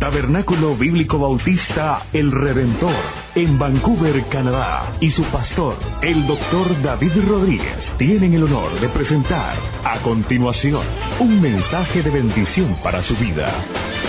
Tabernáculo Bíblico Bautista El Redentor, en Vancouver, Canadá, y su pastor, el Dr. David Rodríguez, tienen el honor de presentar a continuación un mensaje de bendición para su vida.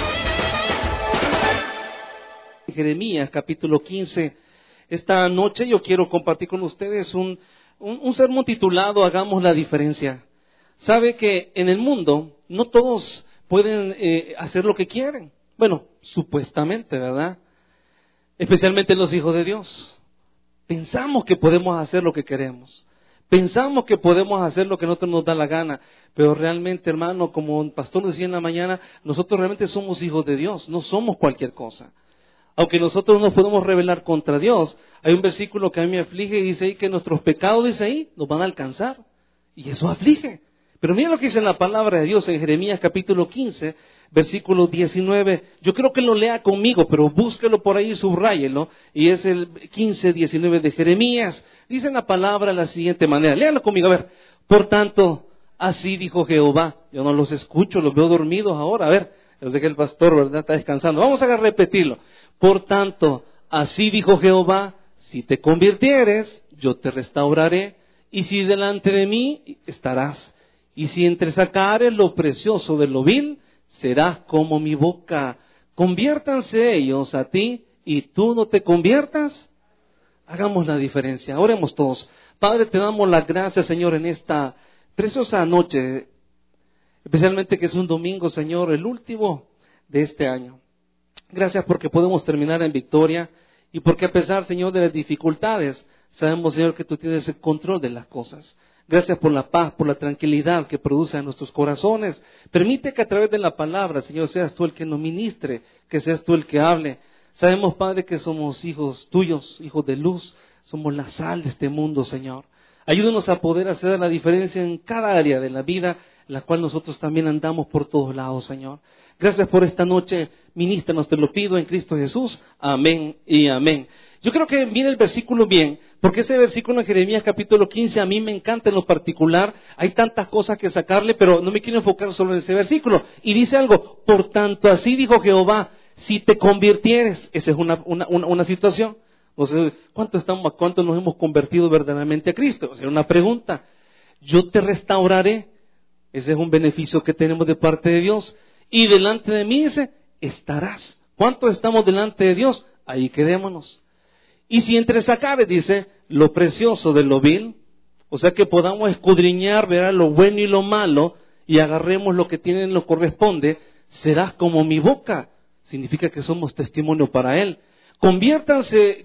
Jeremías capítulo 15. Esta noche yo quiero compartir con ustedes un sermón titulado Hagamos la diferencia. Sabe que en el mundo no todos pueden hacer lo que quieren. Bueno, supuestamente, ¿verdad? Especialmente los hijos de Dios. Pensamos que podemos hacer lo que queremos. Pensamos que podemos hacer lo que a nosotros nos da la gana. Pero realmente, hermano, como el pastor decía en la mañana, nosotros realmente somos hijos de Dios, no somos cualquier cosa. Aunque nosotros nos podemos rebelar contra Dios, hay un versículo que a mí me aflige y dice ahí que nuestros pecados, dice ahí, nos van a alcanzar. Y eso aflige. Pero miren lo que dice en la palabra de Dios en Jeremías capítulo 15, versículo 19. Yo creo que lo lea conmigo, pero búsquelo por ahí y subráyelo. Y es el 15, 19 de Jeremías. Dice en la palabra de la siguiente manera. Léanlo conmigo, a ver. Por tanto, así dijo Jehová. Yo no los escucho, los veo dormidos ahora. A ver, yo sé que el pastor, ¿verdad?, está descansando. Vamos a repetirlo. Por tanto, así dijo Jehová, si te convirtieres, yo te restauraré, y si delante de mí estarás. Y si entresacares lo precioso de lo vil, serás como mi boca. Conviértanse ellos a ti, y tú no te conviertas. Hagamos la diferencia. Oremos todos. Padre, te damos las gracias, Señor, en esta preciosa noche, especialmente que es un domingo, Señor, el último de este año. Gracias porque podemos terminar en victoria y porque a pesar, Señor, de las dificultades, sabemos, Señor, que tú tienes el control de las cosas. Gracias por la paz, por la tranquilidad que produce en nuestros corazones. Permite que a través de la palabra, Señor, seas tú el que nos ministre, que seas tú el que hable. Sabemos, Padre, que somos hijos tuyos, hijos de luz, somos la sal de este mundo, Señor. Ayúdanos a poder hacer la diferencia en cada área de la vida, en la cual nosotros también andamos por todos lados, Señor. Gracias por esta noche, ministranos, te lo pido en Cristo Jesús. Amén y amén. Yo creo que viene el versículo bien, porque ese versículo en Jeremías capítulo 15 a mí me encanta en lo particular. Hay tantas cosas que sacarle, pero no me quiero enfocar solo en ese versículo. Y dice algo, por tanto así dijo Jehová, si te convirtieres. Esa es una situación. O sea, ¿cuánto nos hemos convertido verdaderamente a Cristo? O sea, una pregunta. Yo te restauraré. Ese es un beneficio que tenemos de parte de Dios. Y delante de mí dice, estarás. ¿Cuántos estamos delante de Dios? Ahí quedémonos. Y si entresacares, dice, lo precioso de lo vil, o sea que podamos escudriñar, ver lo bueno y lo malo, y agarremos lo que tiene, lo corresponde, serás como mi boca. Significa que somos testimonio para Él. Conviértanse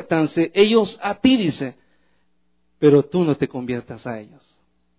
ellos a ti, dice, pero tú no te conviertas a ellos.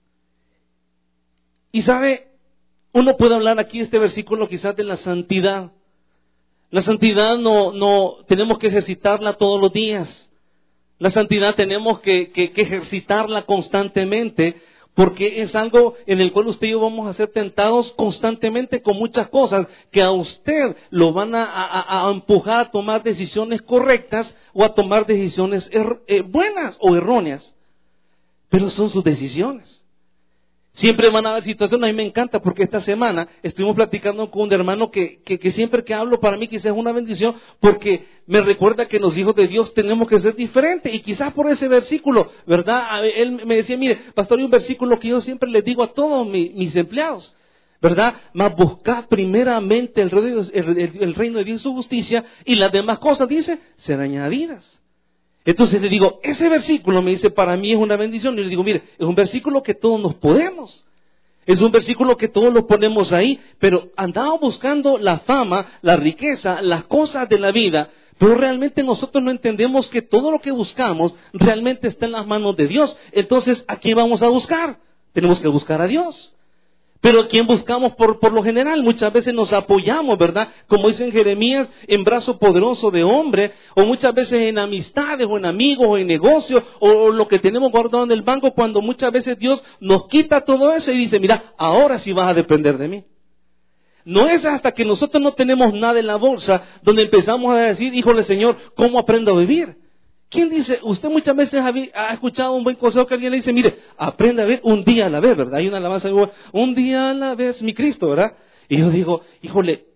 Y sabe, uno puede hablar aquí este versículo quizás de la santidad. La santidad no tenemos que ejercitarla todos los días. La santidad tenemos que ejercitarla constantemente, porque es algo en el cual usted y yo vamos a ser tentados constantemente con muchas cosas que a usted lo van a empujar a tomar decisiones correctas o a tomar decisiones buenas o erróneas. Pero son sus decisiones. Siempre van a haber situaciones. A mí me encanta porque esta semana estuvimos platicando con un hermano que siempre que hablo para mí quizás es una bendición, porque me recuerda que los hijos de Dios tenemos que ser diferentes. Y quizás por ese versículo, ¿verdad? Él me decía, mire, pastor, hay un versículo que yo siempre les digo a todos mis empleados, ¿verdad? Mas buscad primeramente el reino de Dios y su justicia, y las demás cosas, dice, serán añadidas. Entonces le digo, ese versículo me dice, para mí es una bendición. Y le digo, mire, es un versículo que todos nos podemos. Es un versículo que todos lo ponemos ahí, pero andamos buscando la fama, la riqueza, las cosas de la vida, pero realmente nosotros no entendemos que todo lo que buscamos realmente está en las manos de Dios. Entonces, ¿a quién vamos a buscar? Tenemos que buscar a Dios. Pero ¿a quién buscamos por lo general? Muchas veces nos apoyamos, ¿verdad? Como dice en Jeremías, en brazo poderoso de hombre, o muchas veces en amistades, o en amigos, o en negocios, o lo que tenemos guardado en el banco, cuando muchas veces Dios nos quita todo eso y dice, mira, ahora sí vas a depender de mí. No es hasta que nosotros no tenemos nada en la bolsa donde empezamos a decir, híjole Señor, ¿cómo aprendo a vivir? ¿Quién dice? Usted muchas veces ha escuchado un buen consejo que alguien le dice, mire, aprende a ver un día a la vez, ¿verdad? Hay una alabanza, un día a la vez, mi Cristo, ¿verdad? Y yo digo, híjole,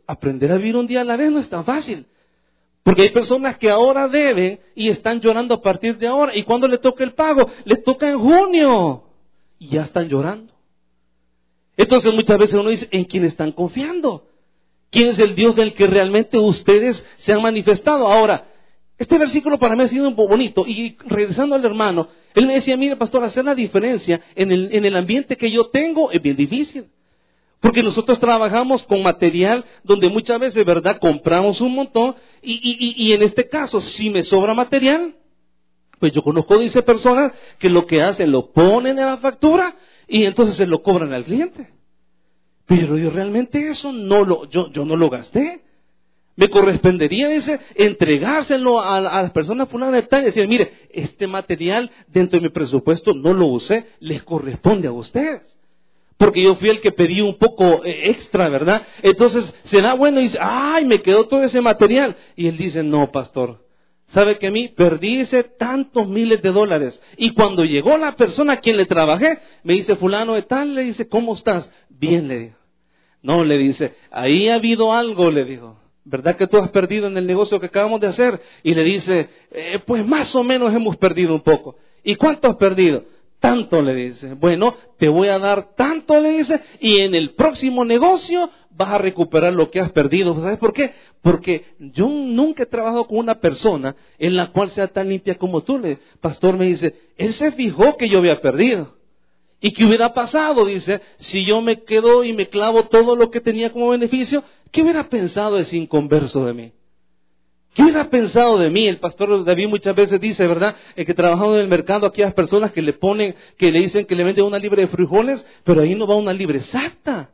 aprender a vivir un día a la vez no es tan fácil. Porque hay personas que ahora deben y están llorando a partir de ahora. Y cuando le toca el pago, les toca en junio. Y ya están llorando. Entonces muchas veces uno dice, ¿en quién están confiando? ¿Quién es el Dios del que realmente ustedes se han manifestado? Ahora, este versículo para mí ha sido un poco bonito. Y regresando al hermano, él me decía, mire pastor, hacer la diferencia en el ambiente que yo tengo es bien difícil. Porque nosotros trabajamos con material donde muchas veces, ¿verdad?, compramos un montón y en este caso, si me sobra material, pues yo conozco, dice, personas que lo que hacen, lo ponen en la factura y entonces se lo cobran al cliente. Pero yo realmente eso yo no lo gasté. Me correspondería, dice, entregárselo a las personas fulanas de tal y decir, mire, este material dentro de mi presupuesto no lo usé, les corresponde a ustedes. Porque yo fui el que pedí un poco extra, ¿verdad? Entonces, será bueno y dice, ¡ay, me quedó todo ese material! Y él dice, no, pastor, ¿sabe que a mí perdí tantos miles de dólares? Y cuando llegó la persona a quien le trabajé, me dice, fulano de tal, le dice, ¿cómo estás? Bien, le dijo. No, le dice, ahí ha habido algo, le dijo. ¿Verdad que tú has perdido en el negocio que acabamos de hacer? Y le dice, pues más o menos hemos perdido un poco. ¿Y cuánto has perdido? Tanto, le dice. Bueno, te voy a dar tanto, le dice, y en el próximo negocio vas a recuperar lo que has perdido. ¿Sabes por qué? Porque yo nunca he trabajado con una persona en la cual sea tan limpia como tú. Pastor me dice, él se fijó que yo había perdido. ¿Y qué hubiera pasado? Dice, si yo me quedo y me clavo todo lo que tenía como beneficio, ¿qué hubiera pensado ese inconverso de mí? ¿Qué hubiera pensado de mí? El pastor David muchas veces dice, ¿verdad?, que trabajando en el mercado, aquellas personas que le dicen que le venden una libra de frijoles, pero ahí no va una libra exacta,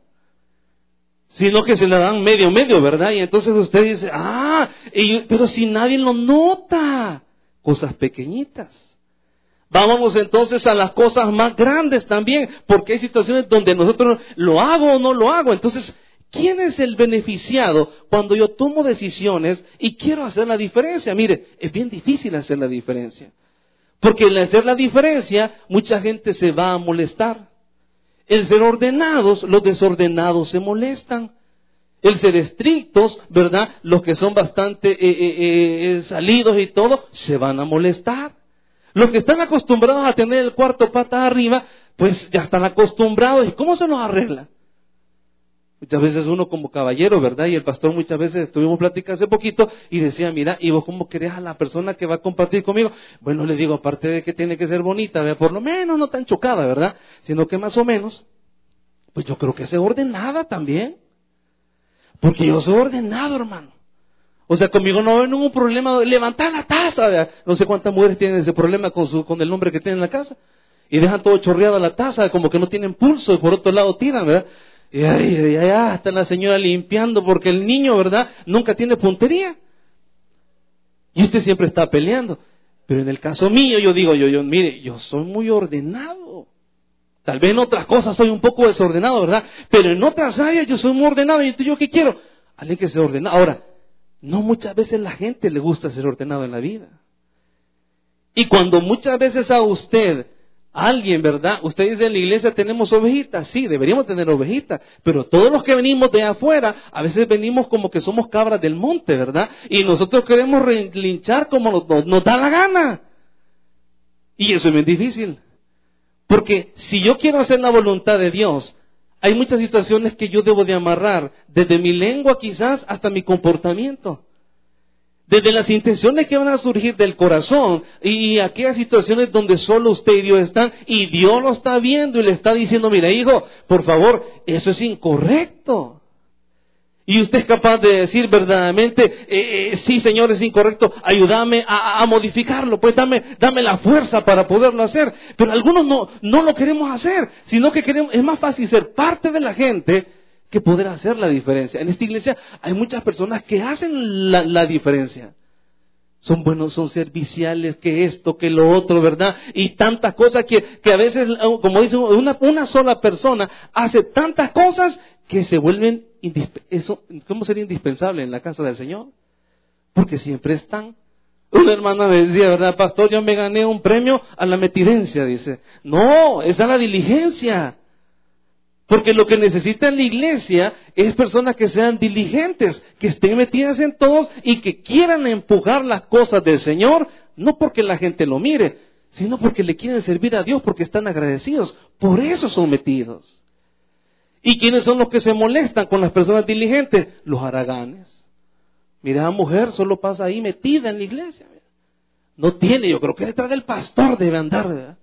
sino que se la dan medio, ¿verdad? Y entonces usted dice, pero si nadie lo nota, cosas pequeñitas. Vámonos entonces a las cosas más grandes también, porque hay situaciones donde nosotros lo hago o no lo hago. Entonces, ¿quién es el beneficiado cuando yo tomo decisiones y quiero hacer la diferencia? Mire, es bien difícil hacer la diferencia. Porque al hacer la diferencia, mucha gente se va a molestar. El ser ordenados, los desordenados se molestan. El ser estrictos, ¿verdad?, los que son bastante salidos y todo, se van a molestar. Los que están acostumbrados a tener el cuarto patas arriba, pues ya están acostumbrados. ¿Y cómo se los arregla? Muchas veces uno como caballero, ¿verdad? Y el pastor muchas veces estuvimos platicando hace poquito y decía, mira, ¿y vos cómo querés a la persona que va a compartir conmigo? Bueno, le digo, aparte de que tiene que ser bonita, ¿verdad?, por lo menos no tan chocada, ¿verdad?, sino que más o menos, pues yo creo que sea ordenada también. Porque yo soy ordenado, hermano. O sea, conmigo no hay ningún problema de levantar la taza, ¿verdad? No sé cuántas mujeres tienen ese problema con el hombre que tienen en la casa. Y dejan todo chorreado la taza, como que no tienen pulso, y por otro lado tiran, ¿verdad? Y está la señora limpiando porque el niño, ¿verdad?, nunca tiene puntería. Y usted siempre está peleando. Pero en el caso mío, yo digo, mire, yo soy muy ordenado. Tal vez en otras cosas soy un poco desordenado, ¿verdad? Pero en otras áreas yo soy muy ordenado. Y yo, ¿qué quiero? Alguien que sea ordenado. Ahora, no muchas veces la gente le gusta ser ordenado en la vida. Y cuando muchas veces a usted, alguien, ¿verdad?, usted dice, en la iglesia tenemos ovejitas. Sí, deberíamos tener ovejitas. Pero todos los que venimos de afuera, a veces venimos como que somos cabras del monte, ¿verdad? Y nosotros queremos relinchar como nos da la gana. Y eso es bien difícil. Porque si yo quiero hacer la voluntad de Dios, hay muchas situaciones que yo debo de amarrar, desde mi lengua quizás hasta mi comportamiento. Desde las intenciones que van a surgir del corazón y aquellas situaciones donde solo usted y Dios están y Dios lo está viendo y le está diciendo, mira hijo, por favor, eso es incorrecto. Y usted es capaz de decir verdaderamente, sí Señor, es incorrecto, ayúdame a modificarlo, pues dame la fuerza para poderlo hacer. Pero algunos no lo queremos hacer, sino que es más fácil ser parte de la gente que poder hacer la diferencia. En esta iglesia hay muchas personas que hacen la diferencia. Son buenos, son serviciales, que esto, que lo otro, ¿verdad? Y tantas cosas que a veces, como dice una sola persona, hace tantas cosas que se vuelven ¿cómo sería indispensable en la casa del Señor? Porque siempre están. Una hermana me decía, ¿verdad, pastor? Yo me gané un premio a la metidencia, dice. No, esa es la diligencia. Porque lo que necesita la iglesia es personas que sean diligentes, que estén metidas en todos y que quieran empujar las cosas del Señor, no porque la gente lo mire, sino porque le quieren servir a Dios, porque están agradecidos. Por eso son metidos. ¿Y quiénes son los que se molestan con las personas diligentes? Los haraganes. Mira, la mujer solo pasa ahí metida en la iglesia. No tiene, yo creo que detrás del pastor debe andar, ¿verdad?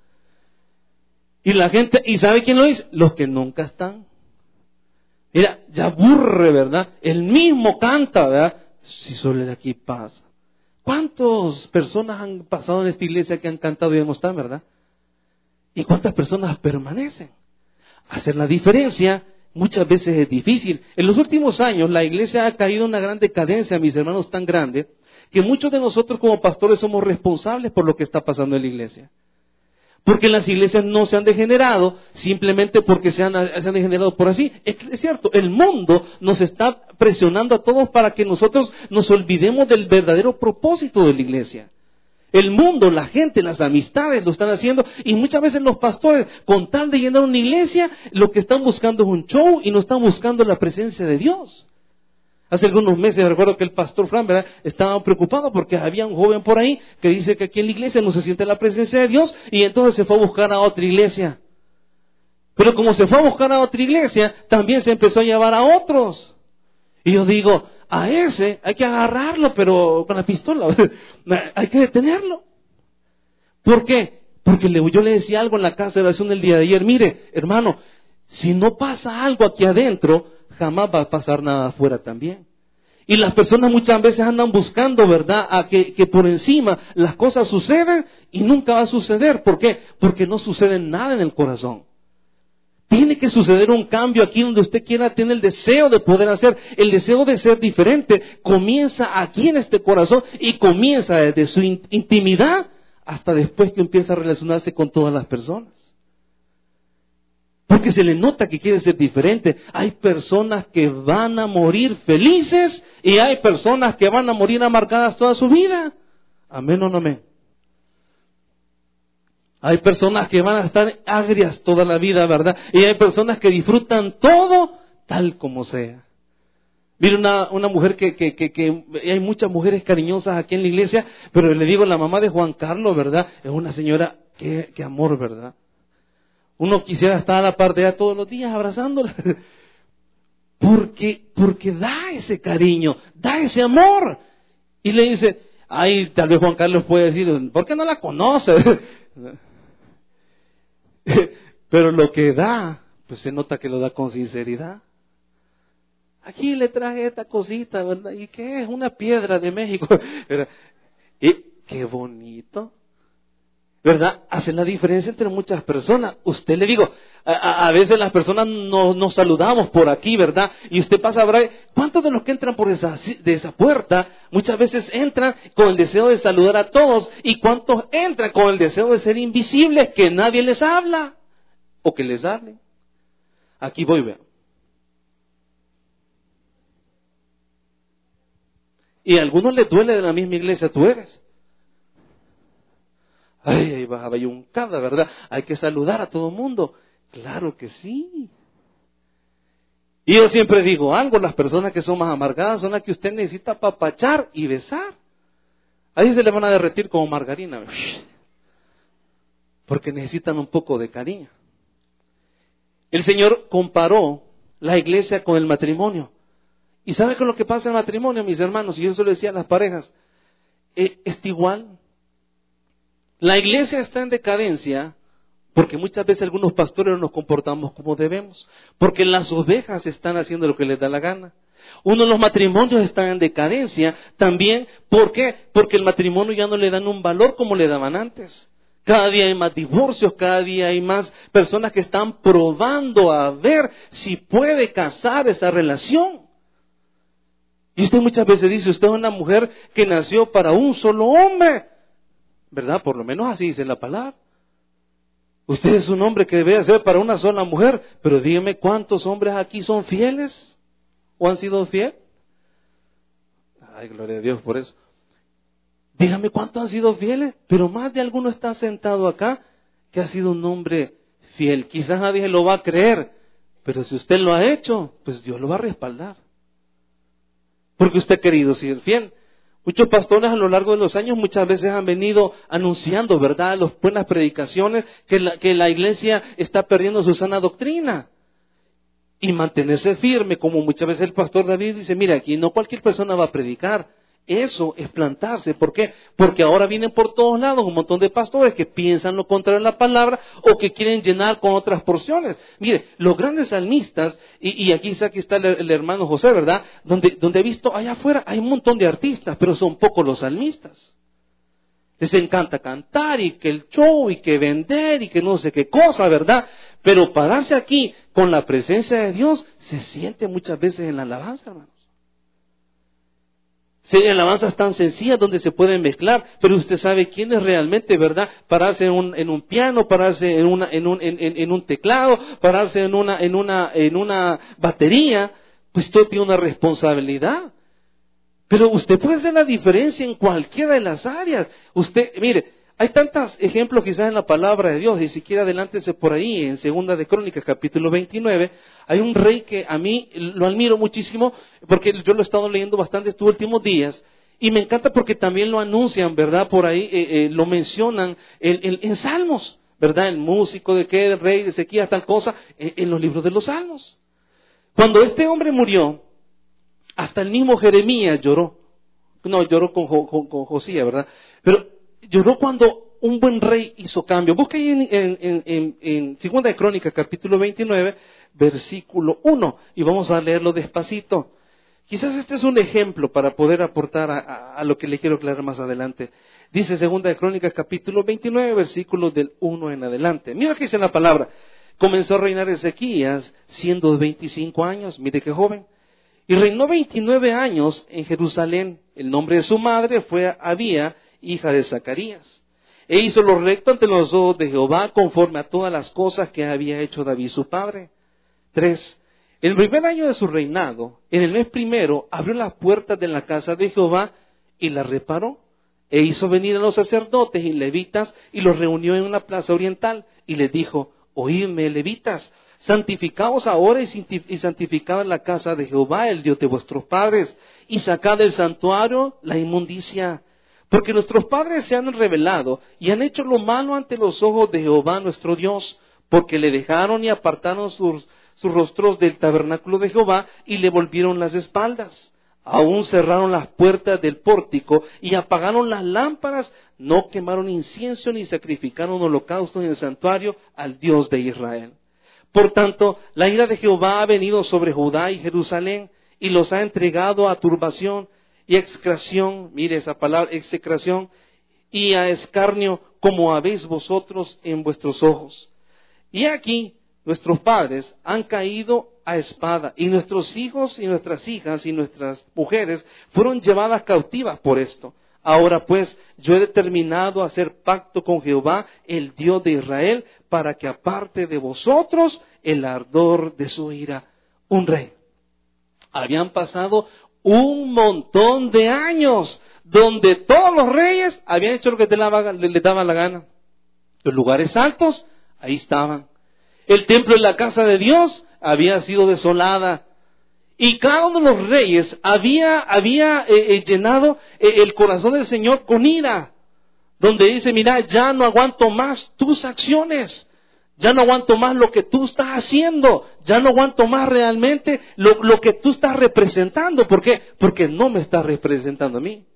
Y la gente, ¿y sabe quién lo dice? Los que nunca están. Mira, ya aburre, ¿verdad? El mismo canta, ¿verdad? Si solo de aquí pasa. ¿Cuántas personas han pasado en esta iglesia que han cantado y ya no están, verdad? ¿Y cuántas personas permanecen? Hacer la diferencia muchas veces es difícil. En los últimos años la iglesia ha caído en una gran decadencia, mis hermanos, tan grande, que muchos de nosotros como pastores somos responsables por lo que está pasando en la iglesia. Porque las iglesias no se han degenerado simplemente porque se han degenerado por así. Es cierto, el mundo nos está presionando a todos para que nosotros nos olvidemos del verdadero propósito de la iglesia. El mundo, la gente, las amistades lo están haciendo y muchas veces los pastores, con tal de llenar una iglesia, lo que están buscando es un show y no están buscando la presencia de Dios. Hace algunos meses recuerdo que el pastor Fran, ¿verdad?, estaba preocupado porque había un joven por ahí que dice que aquí en la iglesia no se siente la presencia de Dios y entonces se fue a buscar a otra iglesia. Pero como se fue a buscar a otra iglesia, también se empezó a llevar a otros. Y yo digo, a ese hay que agarrarlo, pero con la pistola, hay que detenerlo. ¿Por qué? Porque yo le decía algo en la casa de oración el día de ayer, mire, hermano, si no pasa algo aquí adentro, jamás va a pasar nada afuera también. Y las personas muchas veces andan buscando, ¿verdad?, a que por encima las cosas sucedan y nunca va a suceder. ¿Por qué? Porque no sucede nada en el corazón. Tiene que suceder un cambio aquí donde usted quiera tener el deseo de poder hacer, el deseo de ser diferente. Comienza aquí en este corazón y comienza desde su intimidad hasta después que empieza a relacionarse con todas las personas. Porque se le nota que quiere ser diferente. Hay personas que van a morir felices y hay personas que van a morir amargadas toda su vida. Amén o no amén. Hay personas que van a estar agrias toda la vida, ¿verdad? Y hay personas que disfrutan todo tal como sea. Mire una mujer que hay muchas mujeres cariñosas aquí en la iglesia, pero le digo, la mamá de Juan Carlos, ¿verdad?, es una señora, qué amor, ¿verdad? Uno quisiera estar a la par de ella todos los días abrazándola. Porque da ese cariño, da ese amor. Y le dice, ay, tal vez Juan Carlos puede decir, ¿por qué no la conoce? Pero lo que da, pues se nota que lo da con sinceridad. Aquí le traje esta cosita, ¿verdad? ¿Y qué es? Una piedra de México. Y qué bonito, ¿verdad? Hace la diferencia entre muchas personas. Usted, le digo, a veces las personas nos saludamos por aquí, ¿verdad? Y usted pasa a ver, ¿cuántos de los que entran por de esa puerta muchas veces entran con el deseo de saludar a todos? ¿Y cuántos entran con el deseo de ser invisibles, que nadie les habla o que les hablen? Aquí voy, vean. Y a algunos les duele de la misma iglesia, tú eres. Ay, ahí bajaba yuncada, ¿verdad? Hay que saludar a todo el mundo. Claro que sí. Y yo siempre digo algo, las personas que son más amargadas son las que usted necesita apapachar y besar. Ahí se le van a derretir como margarina. Porque necesitan un poco de cariño. El Señor comparó la iglesia con el matrimonio. ¿Y sabe qué es lo que pasa en el matrimonio, mis hermanos? Y yo eso le decía a las parejas. Es igual. La iglesia está en decadencia porque muchas veces algunos pastores no nos comportamos como debemos. Porque las ovejas están haciendo lo que les da la gana. Uno de los matrimonios están en decadencia también. ¿Por qué? Porque el matrimonio ya no le dan un valor como le daban antes. Cada día hay más divorcios, cada día hay más personas que están probando a ver si puede casar esa relación. Y usted muchas veces dice, usted es una mujer que nació para un solo hombre, ¿verdad? Por lo menos así dice la palabra. Usted es un hombre que debe ser para una sola mujer, pero dígame cuántos hombres aquí son fieles o han sido fieles. Ay, gloria a Dios por eso. Dígame cuántos han sido fieles, pero más de alguno está sentado acá que ha sido un hombre fiel. Quizás nadie lo va a creer, Pero si usted lo ha hecho, pues Dios lo va a respaldar. Porque usted ha querido ser fiel. Muchos pastores a lo largo de los años muchas veces han venido anunciando, ¿verdad?, las buenas predicaciones, que la iglesia está perdiendo su sana doctrina. Y mantenerse firme, como muchas veces el pastor David dice, mira, aquí no cualquier persona va a predicar. Eso es plantarse. ¿Por qué? Porque ahora vienen por todos lados un montón de pastores que piensan lo contrario a la palabra o que quieren llenar con otras porciones. Mire, los grandes salmistas, y aquí está el hermano José, ¿verdad? Donde he visto allá afuera hay un montón de artistas, pero son pocos los salmistas. Les encanta cantar y que el show y que vender y que no sé qué cosa, ¿verdad? Pero pararse aquí con la presencia de Dios se siente muchas veces en la alabanza, hermanos. Sí, alabanzas tan sencillas donde se pueden mezclar, pero usted sabe quién es realmente, ¿verdad? Pararse en un piano, pararse en un teclado, pararse en una batería, pues todo tiene una responsabilidad. Pero usted puede hacer la diferencia en cualquiera de las áreas. Usted, mire, hay tantos ejemplos quizás en la palabra de Dios, y si quiere adelántese por ahí, en Segunda de Crónicas, capítulo 29, hay un rey que a mí lo admiro muchísimo, porque yo lo he estado leyendo bastante estos últimos días, y me encanta porque también lo anuncian, ¿verdad? Por ahí lo mencionan en Salmos, ¿verdad? El músico de qué, el rey de Ezequías, tal cosa, en los libros de los Salmos. Cuando este hombre murió, hasta el mismo Jeremías lloró. No, lloró con Josías, ¿verdad? Pero lloró cuando un buen rey hizo cambio. Busca ahí en Segunda de Crónicas, capítulo 29, versículo 1, y vamos a leerlo despacito. Quizás este es un ejemplo para poder aportar a lo que le quiero aclarar más adelante. Dice Segunda de Crónicas, capítulo 29, versículos del 1 en adelante. Mira que dice la palabra. Comenzó a reinar Ezequías siendo de 25 años, mire qué joven. Y reinó 29 años en Jerusalén. El nombre de su madre fue Abía, hija de Zacarías. E hizo lo recto ante los ojos de Jehová, conforme a todas las cosas que había hecho David su padre. 3. El primer año de su reinado, en el mes primero, abrió las puertas de la casa de Jehová y la reparó. E hizo venir a los sacerdotes y levitas y los reunió en una plaza oriental. Y les dijo, oídme, levitas, santificaos ahora y santificad la casa de Jehová, el Dios de vuestros padres, y sacad del santuario la inmundicia. Porque nuestros padres se han rebelado y han hecho lo malo ante los ojos de Jehová nuestro Dios, porque le dejaron y apartaron sus rostros del tabernáculo de Jehová y le volvieron las espaldas. Aún cerraron las puertas del pórtico y apagaron las lámparas, no quemaron incienso ni sacrificaron holocaustos en el santuario al Dios de Israel. Por tanto, la ira de Jehová ha venido sobre Judá y Jerusalén y los ha entregado a turbación y execración, mire esa palabra, execración, y a escarnio, como habéis vosotros en vuestros ojos. Y aquí, nuestros padres han caído a espada, y nuestros hijos y nuestras hijas y nuestras mujeres fueron llevadas cautivas por esto. Ahora pues, yo he determinado hacer pacto con Jehová, el Dios de Israel, para que aparte de vosotros el ardor de su ira. Un rey. Habían pasado un montón de años donde todos los reyes habían hecho lo que les daba la gana. Los lugares altos, ahí estaban. El templo y la casa de Dios había sido desolada. Y cada uno de los reyes había llenado el corazón del Señor con ira. Donde dice, mira, ya no aguanto más tus acciones. Ya no aguanto más lo que tú estás haciendo. Ya no aguanto más realmente lo que tú estás representando. ¿Por qué? Porque no me estás representando a mí.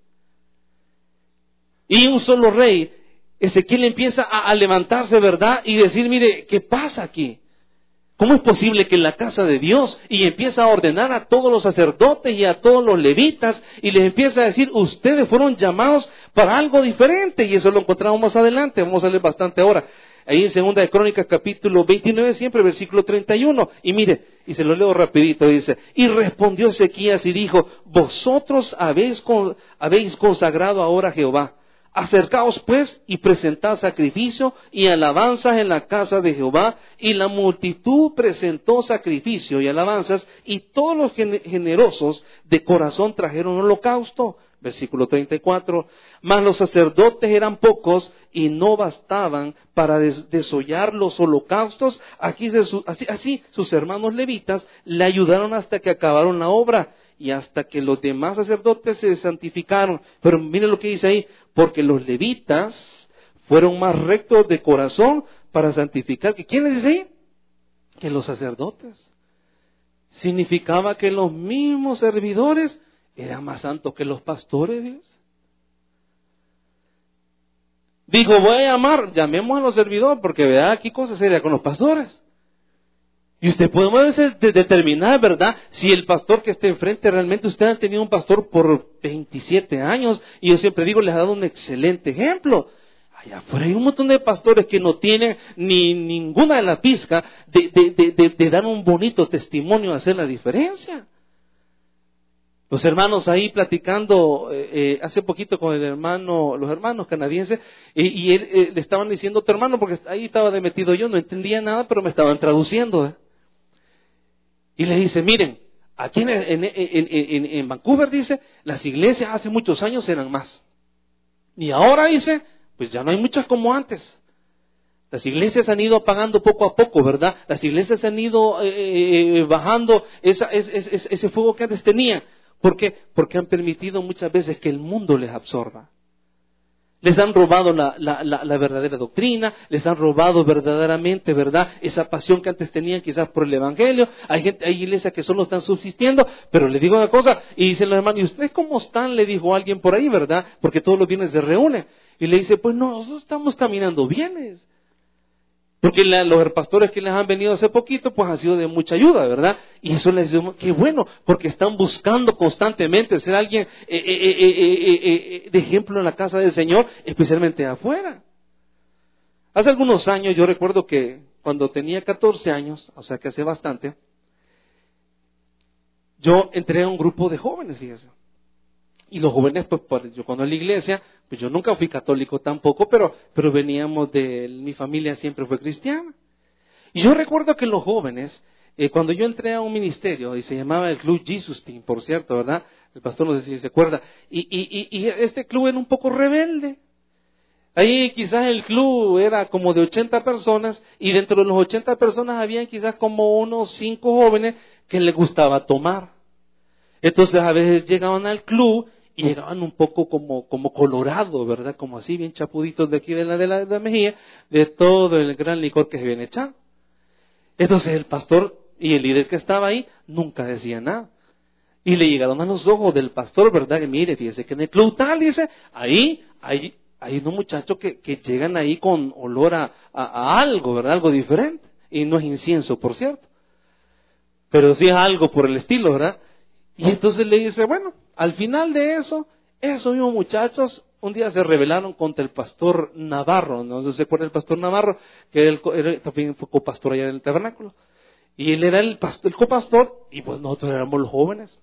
Y un solo rey, Ezequiel empieza a levantarse, ¿verdad? Y decir, mire, ¿qué pasa aquí? ¿Cómo es posible que en la casa de Dios, y empieza a ordenar a todos los sacerdotes y a todos los levitas, y les empieza a decir, ustedes fueron llamados para algo diferente? Y eso lo encontramos más adelante, vamos a leer bastante ahora. Ahí en Segunda de Crónicas, capítulo 29, siempre versículo 31. Y mire, y se lo leo rapidito, dice, y respondió Ezequías y dijo, vosotros habéis consagrado ahora a Jehová, Acercaos pues y presentad sacrificio y alabanzas en la casa de Jehová. Y la multitud presentó sacrificio y alabanzas, y todos los generosos de corazón trajeron holocausto. Versículo 34. Mas los sacerdotes eran pocos y no bastaban para desollar los holocaustos. Así sus hermanos levitas le ayudaron hasta que acabaron la obra y hasta que los demás sacerdotes se santificaron. Pero miren lo que dice ahí: porque los levitas fueron más rectos de corazón para santificar. ¿Quién les dice ahí? Que los sacerdotes. Significaba que los mismos servidores eran más santos que los pastores. ¿Ves? Dijo, llamemos a los servidores, porque vea aquí cosas serias con los pastores. Y usted puede determinar, ¿verdad?, si el pastor que esté enfrente, realmente usted ha tenido un pastor por 27 años, y yo siempre digo, les ha dado un excelente ejemplo. Allá afuera hay un montón de pastores que no tienen ni ninguna de la pizca de dar un bonito testimonio, de hacer la diferencia. Los hermanos ahí platicando hace poquito con los hermanos canadienses, y él le estaban diciendo, tu hermano, porque ahí estaba de metido yo, no entendía nada, pero me estaban traduciendo. Y le dice, miren, aquí en Vancouver, dice, las iglesias hace muchos años eran más. Y ahora, dice, pues ya no hay muchas como antes. Las iglesias han ido apagando poco a poco, ¿verdad? Las iglesias han ido bajando ese fuego que antes tenían. ¿Por qué? Porque han permitido muchas veces que el mundo les absorba. Les han robado la verdadera doctrina, les han robado verdaderamente, ¿verdad?, esa pasión que antes tenían quizás por el evangelio. Hay iglesias que solo están subsistiendo, pero les digo una cosa, y dicen los hermanos, ¿y ustedes cómo están?, le dijo alguien por ahí, ¿verdad?, porque todos los viernes se reúnen. Y le dice, pues no, nosotros estamos caminando bienes. Porque los pastores que les han venido hace poquito, pues han sido de mucha ayuda, ¿verdad? Y eso les digo, qué bueno, porque están buscando constantemente ser alguien de ejemplo en la casa del Señor, especialmente afuera. Hace algunos años, yo recuerdo que cuando tenía 14 años, o sea que hace bastante, yo entré a un grupo de jóvenes, fíjese. Y los jóvenes, pues yo cuando en la iglesia, pues yo nunca fui católico tampoco, pero veníamos mi familia siempre fue cristiana. Y yo recuerdo que los jóvenes, cuando yo entré a un ministerio, y se llamaba el Club Jesus Team, por cierto, ¿verdad? El pastor no sé si se acuerda, y este club era un poco rebelde. Ahí quizás el club era como de 80 personas, y dentro de los 80 personas había quizás como unos 5 jóvenes que les gustaba tomar. Entonces a veces llegaban al club y llegaban un poco como colorado, ¿verdad? Como así, bien chapuditos de aquí de la mejilla, de todo el gran licor que se habían echado. Entonces el pastor y el líder que estaba ahí nunca decía nada. Y le llegaron a los ojos del pastor, ¿verdad? Que mire, fíjese que en el club tal, dice, ahí hay unos muchachos que llegan ahí con olor a algo, ¿verdad? Algo diferente. Y no es incienso, por cierto. Pero sí es algo por el estilo, ¿verdad? Y entonces le dice, bueno, al final de eso, esos mismos muchachos un día se rebelaron contra el pastor Navarro. ¿No se acuerda del pastor Navarro? Que también fue copastor allá en el tabernáculo. Y él era el copastor, y pues nosotros éramos los jóvenes.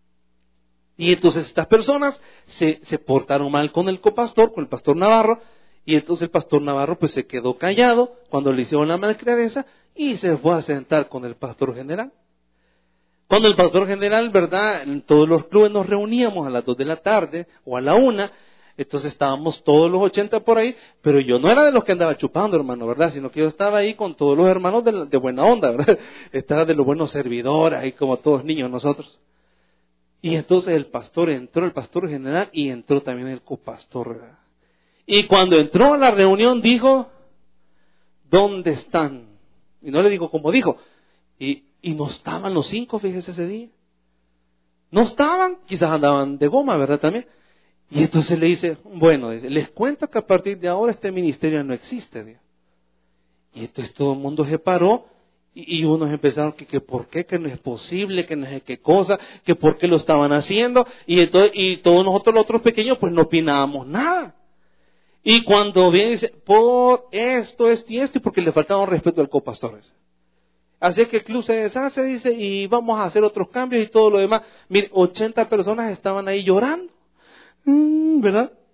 Y entonces estas personas se portaron mal con el copastor, con el pastor Navarro, y entonces el pastor Navarro pues se quedó callado cuando le hicieron la malcriadeza y se fue a sentar con el pastor general. Cuando el pastor general, ¿verdad?, en todos los clubes nos reuníamos a las 2 de la tarde o a la 1, entonces estábamos todos los 80 por ahí, pero yo no era de los que andaba chupando, hermano, ¿verdad?, sino que yo estaba ahí con todos los hermanos de buena onda, ¿verdad? Estaba de los buenos servidores, ahí como todos niños nosotros. Y entonces el pastor general, y entró también el copastor, ¿verdad? Y cuando entró a la reunión dijo, ¿dónde están? Y no le digo como dijo, y no estaban los 5, fíjese, ese día. No estaban, quizás andaban de goma, ¿verdad? También. Y entonces le dice, bueno, les cuento que a partir de ahora este ministerio no existe, Dios. Y entonces todo el mundo se paró, y unos empezaron que por qué, que no es posible, que no sé qué cosa, que por qué lo estaban haciendo, y todos nosotros los otros pequeños pues no opinábamos nada. Y cuando viene dice, por esto, y porque le faltaba respeto al copastor ese. Así es que el club se deshace, dice, y vamos a hacer otros cambios y todo lo demás. Mire, 80 personas estaban ahí llorando, ¿verdad?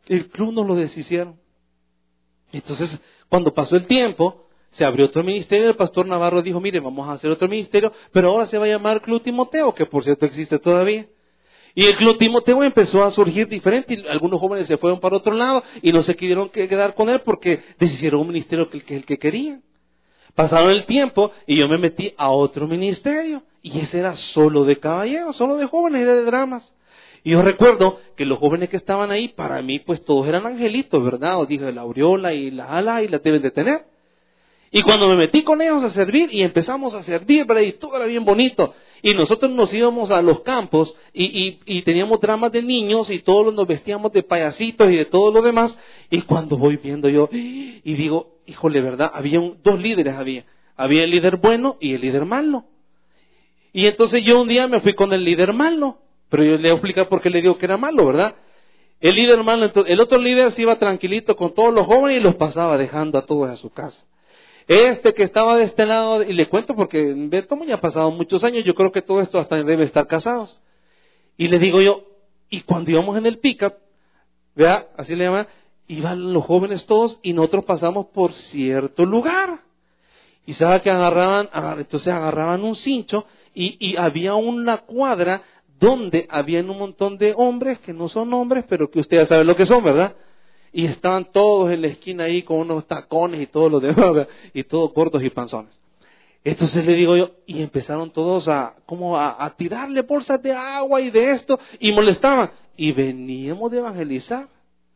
El club nos lo deshicieron. Entonces, cuando pasó el tiempo, se abrió otro ministerio. El pastor Navarro dijo, mire, vamos a hacer otro ministerio, pero ahora se va a llamar Club Timoteo, que por cierto existe todavía. Y el Club Timoteo empezó a surgir diferente, y algunos jóvenes se fueron para otro lado y no se quisieron quedar con él porque deshicieron un ministerio que el que querían. Pasaron el tiempo y yo me metí a otro ministerio, y ese era solo de caballeros, solo de jóvenes, era de dramas. Y yo recuerdo que los jóvenes que estaban ahí, para mí, pues todos eran angelitos, ¿verdad? Os dije, la aureola y las alas, y las deben de tener. Y cuando me metí con ellos a servir, y empezamos a servir, ¿verdad? Y todo era bien bonito. Y nosotros nos íbamos a los campos, y teníamos dramas de niños, y todos nos vestíamos de payasitos y de todo lo demás. Y cuando voy viendo yo, y digo, híjole, ¿verdad? Había dos líderes, había el líder bueno y el líder malo. Y entonces yo un día me fui con el líder malo, pero yo le voy a explicar por qué le digo que era malo, ¿verdad? El líder malo, entonces, el otro líder se iba tranquilito con todos los jóvenes y los pasaba dejando a todos a su casa. Este que estaba de este lado, y le cuento porque como ya ha pasado muchos años, yo creo que todo esto hasta debe estar casados. Y le digo yo, y cuando íbamos en el pick-up, vea, así le llaman, iban los jóvenes todos y nosotros pasamos por cierto lugar. Y sabe que entonces agarraban un cincho y había una cuadra donde habían un montón de hombres que no son hombres, pero que ustedes saben lo que son, ¿verdad? Y estaban todos en la esquina ahí con unos tacones y todo lo demás, ¿verdad? Y todos gordos y panzones. Entonces le digo yo, y empezaron todos a tirarle bolsas de agua y de esto, y molestaban. Y veníamos de evangelizar.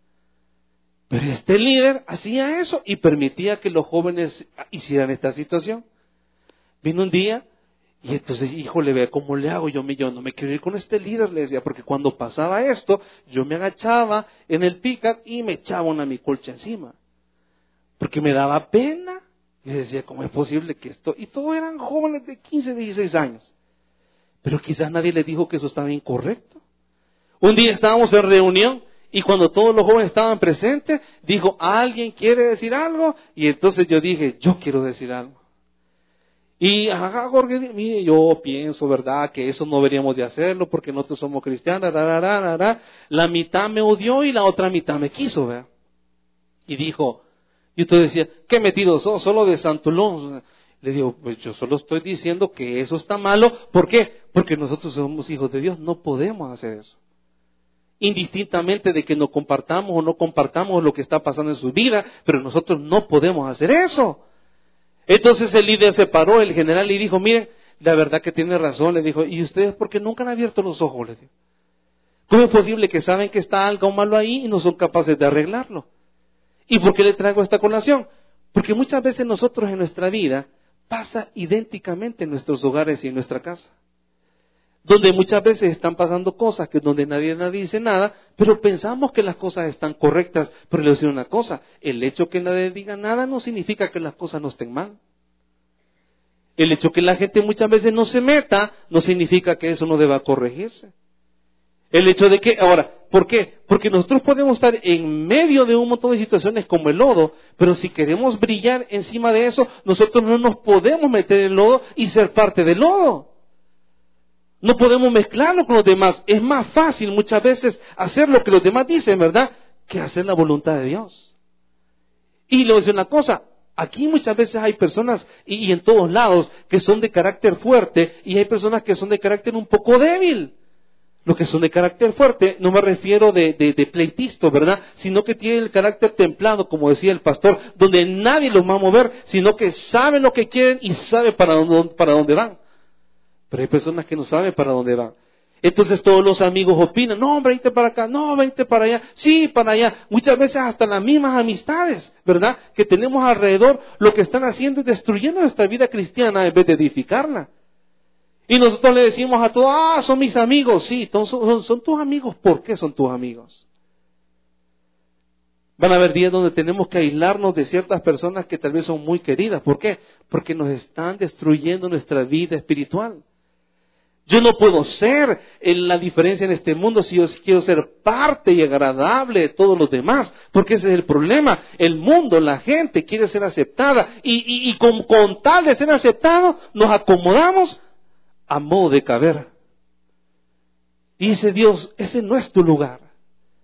Pero este líder hacía eso y permitía que los jóvenes hicieran esta situación. Vino un día, y entonces, híjole, vea cómo le hago, yo no me quiero ir con este líder, le decía, porque cuando pasaba esto, yo me agachaba en el pick-up y me echaba una mi colcha encima, porque me daba pena. Y decía, ¿cómo es posible que esto? Y todos eran jóvenes de 15, 16 años, pero quizás nadie les dijo que eso estaba incorrecto. Un día estábamos en reunión, y cuando todos los jóvenes estaban presentes, dijo, ¿alguien quiere decir algo? Y entonces yo dije, yo quiero decir algo. Y Jorge, mire, yo pienso, ¿verdad?, que eso no deberíamos de hacerlo porque nosotros somos cristianos. La mitad me odió y la otra mitad me quiso, ¿verdad? Y dijo, y usted decía, ¿qué metido sos? Solo de Santulón. Le digo, pues yo solo estoy diciendo que eso está malo. ¿Por qué? Porque nosotros somos hijos de Dios, no podemos hacer eso. Indistintamente de que nos compartamos o no compartamos lo que está pasando en su vida, pero nosotros no podemos hacer eso. Entonces el líder se paró, el general, y dijo, miren, la verdad que tiene razón, le dijo, ¿y ustedes por qué nunca han abierto los ojos? Le dijo. ¿Cómo es posible que saben que está algo malo ahí y no son capaces de arreglarlo? ¿Y por qué le traigo esta colación? Porque muchas veces nosotros en nuestra vida pasa idénticamente en nuestros hogares y en nuestra casa. Donde muchas veces están pasando cosas donde nadie dice nada, pero pensamos que las cosas están correctas. Pero le voy a decir una cosa, el hecho que nadie diga nada no significa que las cosas no estén mal. El hecho que la gente muchas veces no se meta no significa que eso no deba corregirse. El hecho de que, ahora, ¿por qué? Porque nosotros podemos estar en medio de un montón de situaciones como el lodo, pero si queremos brillar encima de eso, nosotros no nos podemos meter en el lodo y ser parte del lodo. No podemos mezclarlo con los demás. Es más fácil muchas veces hacer lo que los demás dicen, ¿verdad?, que hacer la voluntad de Dios. Y le voy a decir una cosa, aquí muchas veces hay personas, y en todos lados, que son de carácter fuerte, y hay personas que son de carácter un poco débil. Los que son de carácter fuerte, no me refiero de pleitistas, ¿verdad?, sino que tienen el carácter templado, como decía el pastor, donde nadie los va a mover, sino que saben lo que quieren y saben para dónde van. Pero hay personas que no saben para dónde van. Entonces todos los amigos opinan, no, vente para acá, no, vente para allá, sí, para allá. Muchas veces hasta las mismas amistades, ¿verdad?, que tenemos alrededor, lo que están haciendo es destruyendo nuestra vida cristiana en vez de edificarla. Y nosotros le decimos a todos, son mis amigos, sí, son tus amigos. ¿Por qué son tus amigos? Van a haber días donde tenemos que aislarnos de ciertas personas que tal vez son muy queridas. ¿Por qué? Porque nos están destruyendo nuestra vida espiritual. Yo no puedo ser la diferencia en este mundo si yo quiero ser parte y agradable de todos los demás, porque ese es el problema. El mundo, la gente quiere ser aceptada y con tal de ser aceptado nos acomodamos a modo de caber. Y dice Dios, ese no es tu lugar.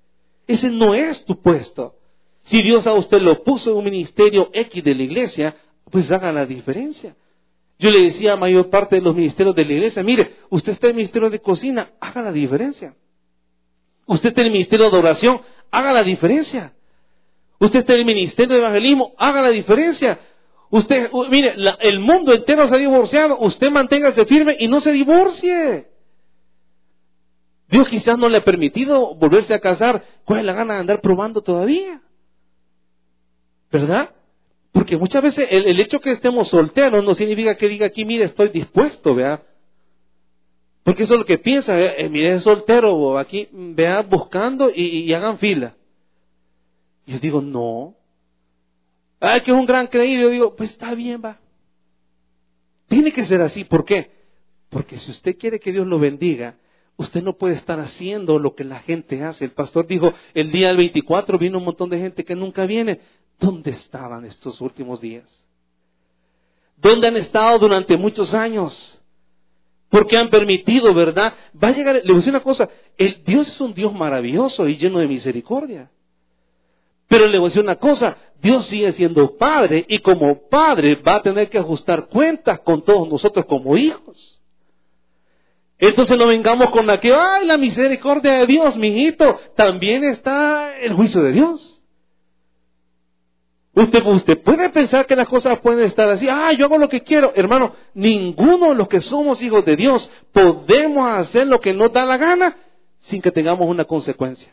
Ese no es tu puesto. Si Dios a usted lo puso en un ministerio X de la iglesia, pues haga la diferencia. Yo le decía a mayor parte de los ministerios de la iglesia, mire, usted está en el ministerio de cocina, haga la diferencia. Usted está en el ministerio de oración, haga la diferencia. Usted está en el ministerio de evangelismo, haga la diferencia. Usted, mire, el mundo entero se ha divorciado, usted manténgase firme y no se divorcie. Dios quizás no le ha permitido volverse a casar, ¿cuál es la gana de andar probando todavía? ¿Verdad? Porque muchas veces el hecho que estemos solteros no significa que diga aquí, mire, estoy dispuesto, ¿verdad? Porque eso es lo que piensa, mire, es soltero, aquí, vea, buscando y hagan fila. Y yo digo, no. Ay, que es un gran creído. Yo digo, pues está bien, va. Tiene que ser así. ¿Por qué? Porque si usted quiere que Dios lo bendiga, usted no puede estar haciendo lo que la gente hace. El pastor dijo, el día del 24 vino un montón de gente que nunca viene. ¿Dónde estaban estos últimos días? ¿Dónde han estado durante muchos años? Porque han permitido, ¿verdad? Va a llegar, le voy a decir una cosa, Dios es un Dios maravilloso y lleno de misericordia. Pero le voy a decir una cosa, Dios sigue siendo Padre y como Padre va a tener que ajustar cuentas con todos nosotros como hijos. Entonces no vengamos con la que, ay, la misericordia de Dios, mijito, también está el juicio de Dios. Usted puede pensar que las cosas pueden estar así, yo hago lo que quiero. Hermano, ninguno de los que somos hijos de Dios podemos hacer lo que nos da la gana sin que tengamos una consecuencia.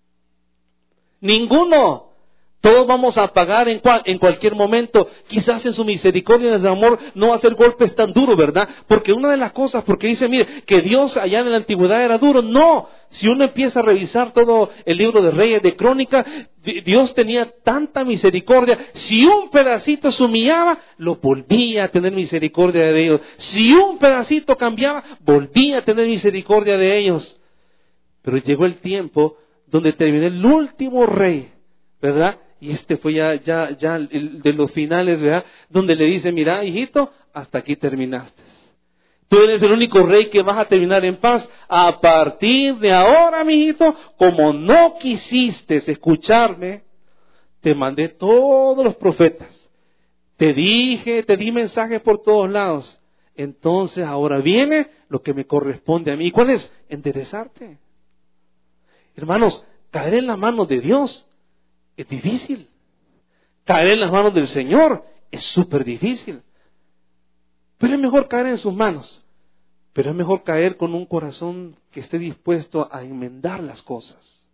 Ninguno. Todos vamos a pagar en cualquier momento. Quizás en su misericordia y en su amor no va a hacer golpes tan duros, ¿verdad? Porque una de las cosas, porque dice, mire, que Dios allá en la antigüedad era duro. No, si uno empieza a revisar todo el libro de Reyes, de Crónica, Dios tenía tanta misericordia. Si un pedacito se humillaba, lo volvía a tener misericordia de ellos. Si un pedacito cambiaba, volvía a tener misericordia de ellos. Pero llegó el tiempo donde terminó el último rey, ¿verdad? Y este fue ya de los finales, ¿verdad? Donde le dice, mira, hijito, hasta aquí terminaste. Tú eres el único rey que vas a terminar en paz. A partir de ahora, mijito, como no quisiste escucharme, te mandé todos los profetas. Te di mensajes por todos lados. Entonces ahora viene lo que me corresponde a mí. ¿Cuál es? Enderezarte. Hermanos, caer en las manos de Dios es difícil. Caer en las manos del Señor es súper difícil. Pero es mejor caer en sus manos. Pero es mejor caer con un corazón que esté dispuesto a enmendar las cosas.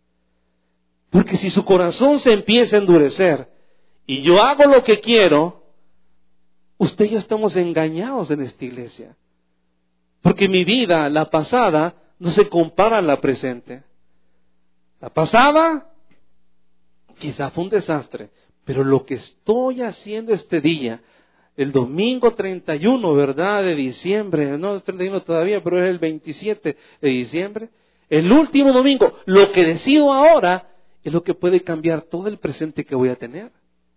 Porque si su corazón se empieza a endurecer y yo hago lo que quiero, usted y yo estamos engañados en esta iglesia. Porque mi vida, la pasada, no se compara a la presente. La pasada quizá fue un desastre, pero lo que estoy haciendo este día, el domingo 31, ¿verdad? De diciembre, no es 31 todavía, pero es el 27 de diciembre, el último domingo, lo que decido ahora es lo que puede cambiar todo el presente que voy a tener.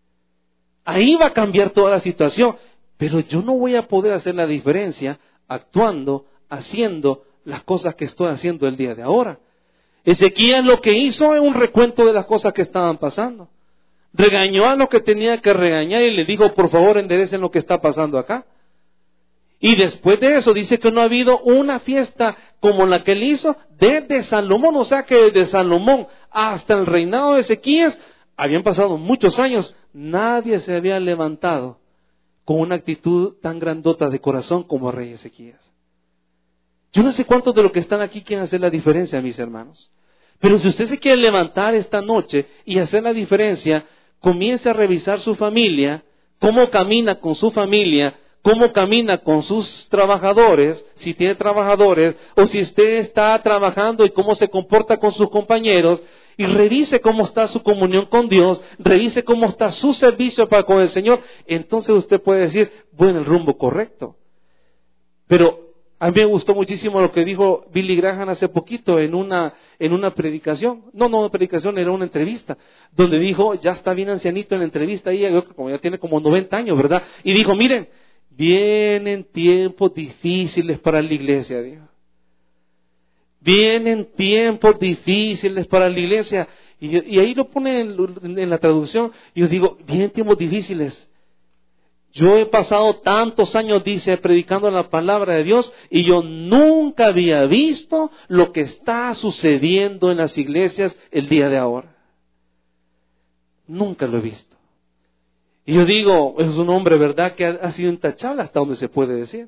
Ahí va a cambiar toda la situación, pero yo no voy a poder hacer la diferencia actuando, haciendo las cosas que estoy haciendo el día de ahora. Ezequías lo que hizo es un recuento de las cosas que estaban pasando. Regañó a los que tenía que regañar y le dijo, por favor, enderecen lo que está pasando acá. Y después de eso dice que no ha habido una fiesta como la que él hizo desde Salomón. O sea que desde Salomón hasta el reinado de Ezequías habían pasado muchos años. Nadie se había levantado con una actitud tan grandota de corazón como el rey Ezequías. Yo no sé cuántos de los que están aquí quieren hacer la diferencia, mis hermanos. Pero si usted se quiere levantar esta noche y hacer la diferencia, comience a revisar su familia, cómo camina con su familia, cómo camina con sus trabajadores, si tiene trabajadores, o si usted está trabajando y cómo se comporta con sus compañeros, y revise cómo está su comunión con Dios, revise cómo está su servicio para con el Señor, entonces usted puede decir, voy en el rumbo correcto. Pero a mí me gustó muchísimo lo que dijo Billy Graham hace poquito en una predicación, no predicación, era una entrevista, donde dijo, ya está bien ancianito en la entrevista, ahí, como ya tiene como 90 años, ¿verdad? Y dijo, miren, vienen tiempos difíciles para la iglesia, dijo. Vienen tiempos difíciles para la iglesia. Y ahí lo pone en la traducción. Y yo digo, vienen tiempos difíciles. Yo he pasado tantos años, dice, predicando la palabra de Dios, y yo nunca había visto lo que está sucediendo en las iglesias el día de ahora. Nunca lo he visto. Y yo digo, es un hombre, ¿verdad?, que ha sido intachable hasta donde se puede decir.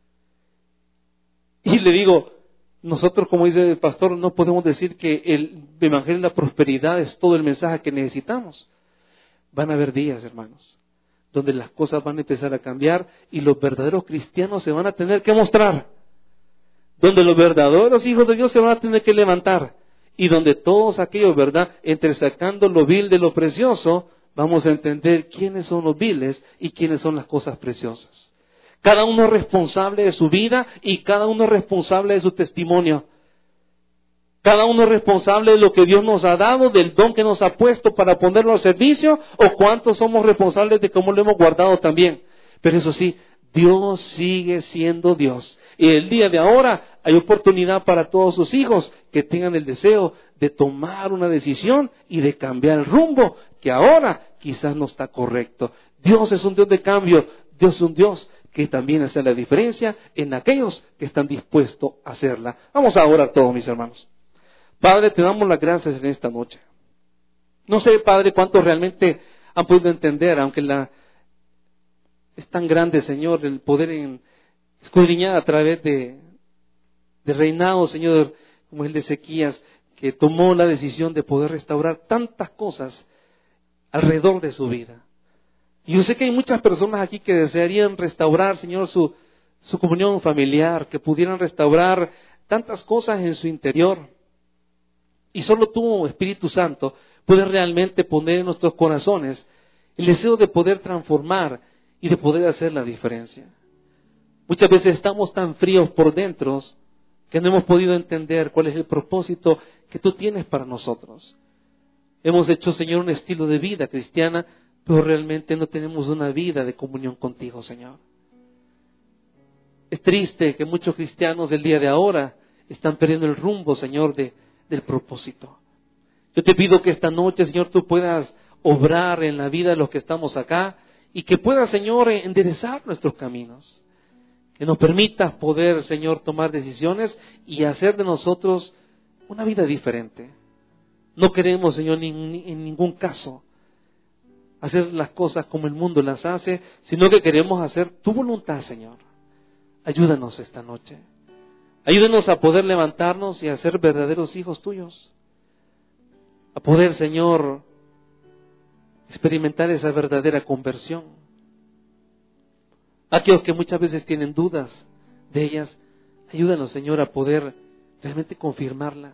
Y le digo, nosotros, como dice el pastor, no podemos decir que el evangelio de la prosperidad es todo el mensaje que necesitamos. Van a haber días, hermanos, donde las cosas van a empezar a cambiar y los verdaderos cristianos se van a tener que mostrar. Donde los verdaderos hijos de Dios se van a tener que levantar. Y donde todos aquellos, ¿verdad?, entresacando lo vil de lo precioso, vamos a entender quiénes son los viles y quiénes son las cosas preciosas. Cada uno es responsable de su vida y cada uno es responsable de su testimonio. Cada uno es responsable de lo que Dios nos ha dado, del don que nos ha puesto para ponerlo al servicio, o cuántos somos responsables de cómo lo hemos guardado también. Pero eso sí, Dios sigue siendo Dios. Y el día de ahora hay oportunidad para todos sus hijos que tengan el deseo de tomar una decisión y de cambiar el rumbo que ahora quizás no está correcto. Dios es un Dios de cambio. Dios es un Dios que también hace la diferencia en aquellos que están dispuestos a hacerla. Vamos a orar todos, mis hermanos. Padre, te damos las gracias en esta noche. No sé, Padre, cuántos realmente han podido entender, aunque es tan grande, Señor, el poder escudriñar a través de reinado, Señor, como el de Ezequías, que tomó la decisión de poder restaurar tantas cosas alrededor de su vida. Y yo sé que hay muchas personas aquí que desearían restaurar, Señor, su comunión familiar, que pudieran restaurar tantas cosas en su interior. Y solo tú, Espíritu Santo, puedes realmente poner en nuestros corazones el deseo de poder transformar y de poder hacer la diferencia. Muchas veces estamos tan fríos por dentro que no hemos podido entender cuál es el propósito que tú tienes para nosotros. Hemos hecho, Señor, un estilo de vida cristiana, pero realmente no tenemos una vida de comunión contigo, Señor. Es triste que muchos cristianos del día de ahora están perdiendo el rumbo, Señor, del propósito. Yo te pido que esta noche, Señor, tú puedas obrar en la vida de los que estamos acá y que puedas, Señor, enderezar nuestros caminos. Que nos permitas poder, Señor, tomar decisiones y hacer de nosotros una vida diferente. No queremos, Señor, en ningún caso hacer las cosas como el mundo las hace, sino que queremos hacer tu voluntad, Señor. Ayúdanos esta noche. Ayúdanos a poder levantarnos y a ser verdaderos hijos tuyos. A poder, Señor, experimentar esa verdadera conversión. Aquellos que muchas veces tienen dudas de ellas, ayúdanos, Señor, a poder realmente confirmarla.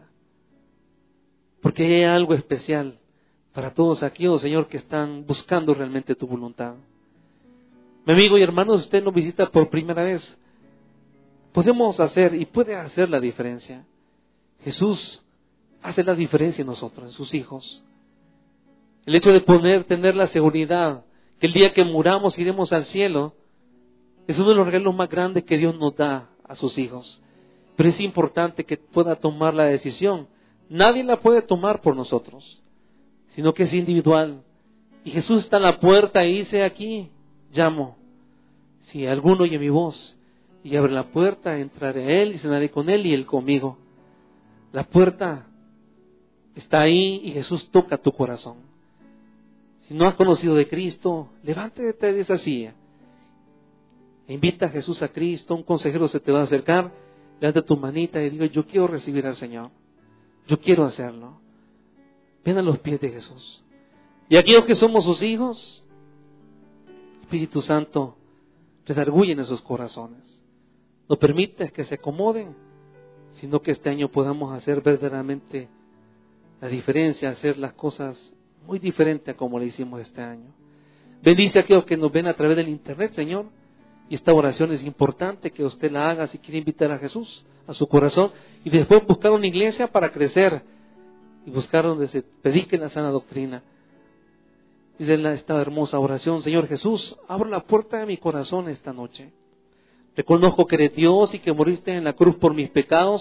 Porque hay algo especial para todos aquellos, Señor, que están buscando realmente tu voluntad. Mi amigo y hermano, si usted nos visita por primera vez, podemos hacer y puede hacer la diferencia. Jesús hace la diferencia en nosotros, en sus hijos. El hecho de tener la seguridad que el día que muramos iremos al cielo, es uno de los regalos más grandes que Dios nos da a sus hijos. Pero es importante que pueda tomar la decisión. Nadie la puede tomar por nosotros, sino que es individual. Y Jesús está en la puerta y dice: aquí llamo. Si alguno oye mi voz y abre la puerta, entraré a él y cenaré con él y él conmigo. La puerta está ahí y Jesús toca tu corazón. Si no has conocido de Cristo, levántate de esa silla. Invita a Jesús a Cristo, un consejero se te va a acercar, levanta tu manita y diga: yo quiero recibir al Señor. Yo quiero hacerlo. Ven a los pies de Jesús. Y aquellos que somos sus hijos, Espíritu Santo, redarguye en esos corazones. No permitas que se acomoden, sino que este año podamos hacer verdaderamente la diferencia, hacer las cosas muy diferentes a como le hicimos este año. Bendice a aquellos que nos ven a través del internet, Señor. Y esta oración es importante que usted la haga si quiere invitar a Jesús a su corazón y después buscar una iglesia para crecer y buscar donde se predique la sana doctrina. Dice esta hermosa oración: Señor Jesús, abro la puerta de mi corazón esta noche. Reconozco que eres Dios y que moriste en la cruz por mis pecados,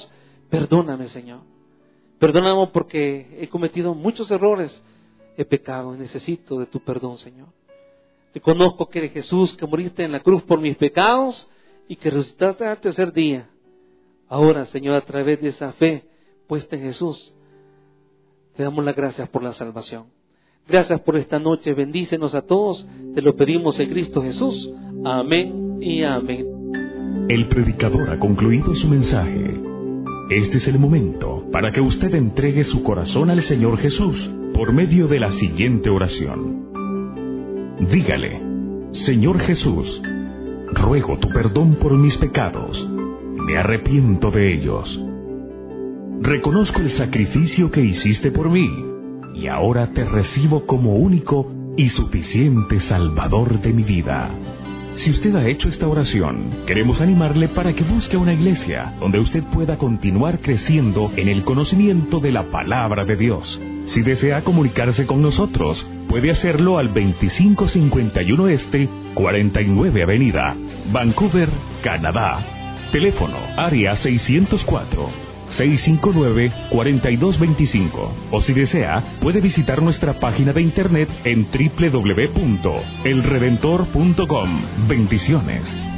Perdóname, Señor. Perdóname porque he cometido muchos errores, he pecado y necesito de tu perdón, Señor. Reconozco que eres Jesús, que moriste en la cruz por mis pecados y que resucitaste al tercer día. Ahora, Señor, a través de esa fe puesta en Jesús, te damos las gracias por la salvación. Gracias por esta noche, bendícenos a todos, te lo pedimos en Cristo Jesús. Amén y amén. El predicador ha concluido su mensaje. Este es el momento para que usted entregue su corazón al Señor Jesús por medio de la siguiente oración. Dígale: Señor Jesús, ruego tu perdón por mis pecados. Me arrepiento de ellos. Reconozco el sacrificio que hiciste por mí y ahora te recibo como único y suficiente Salvador de mi vida. Si usted ha hecho esta oración, queremos animarle para que busque una iglesia donde usted pueda continuar creciendo en el conocimiento de la palabra de Dios. Si desea comunicarse con nosotros, puede hacerlo al 2551 Este, 49 Avenida, Vancouver, Canadá. Teléfono área 604-659-4225. O si desea, puede visitar nuestra página de internet en www.elredentor.com. Bendiciones.